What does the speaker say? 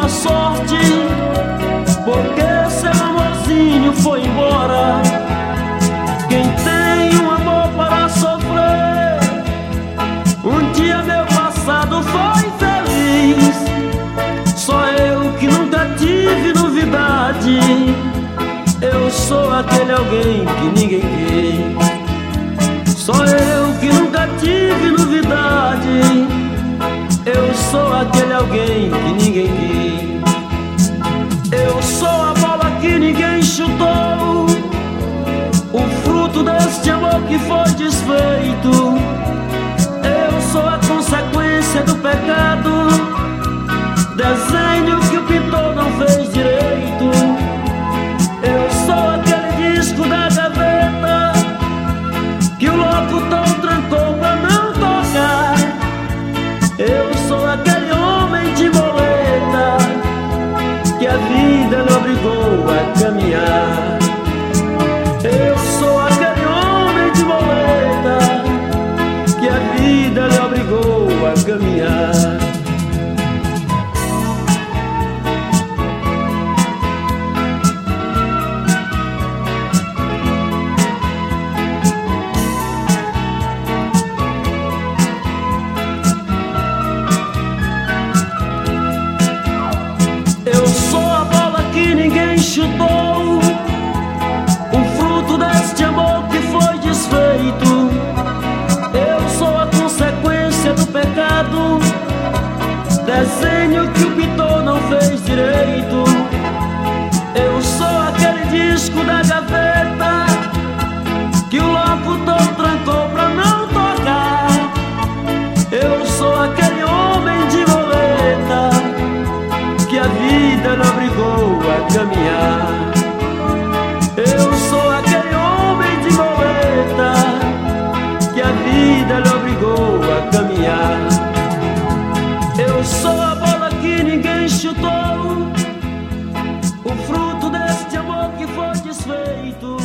sua sorte, porque seu amorzinho foi embora. Quem tem um amor para sofrer, um dia meu passado foi feliz. Só eu que nunca tive novidade, eu sou aquele alguém que ninguém quis. Só eu que nunca tive novidade, eu sou aquele alguém que ninguém quis. Eu sou a bola que ninguém chutou, o fruto deste amor que foi desfeito. Eu sou a consequência do pecado, desenho que o pintor não fez direito. Eu sou aquele disco da gaveta que o locutor trancou pra não tocar. Eu sou aquele homem de boleta que a vida lhe obrigou a caminhar. Eu sou aquele homem de boleta que a vida lhe obrigou a caminhar. Eu sou a bola que ninguém chutou, o fruto deste amor que foi desfeito. Eu sou a consequência do pecado, desenho que o pintor não fez direito. Eu sou aquele disco da gaveta que o locutor trancou pra não tocar. Eu sou aquele homem de boleta que a vida lhe obrigou a caminhar. Eu sou aquele homem de boleta que a vida lhe obrigou a caminhar. Eu sou a bola que ninguém chutou, o fruto deste amor que foi desfeito.